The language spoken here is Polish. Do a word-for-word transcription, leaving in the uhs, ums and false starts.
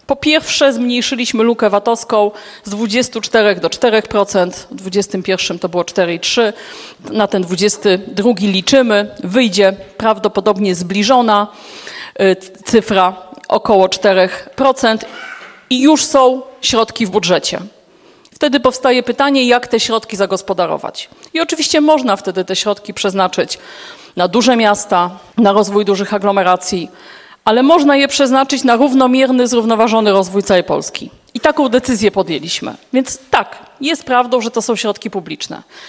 Po pierwsze, zmniejszyliśmy lukę vatowską z dwudziestu czterech do czterech procent. W dwudziestym pierwszym to było cztery i trzy. Na ten dwudziesty drugi liczymy. Wyjdzie prawdopodobnie zbliżona cyfra około czterech procent i już są środki w budżecie. Wtedy powstaje pytanie, jak te środki zagospodarować. I oczywiście można wtedy te środki przeznaczyć na duże miasta, na rozwój dużych aglomeracji, ale można je przeznaczyć na równomierny, zrównoważony rozwój całej Polski. I taką decyzję podjęliśmy. Więc tak, jest prawdą, że to są środki publiczne.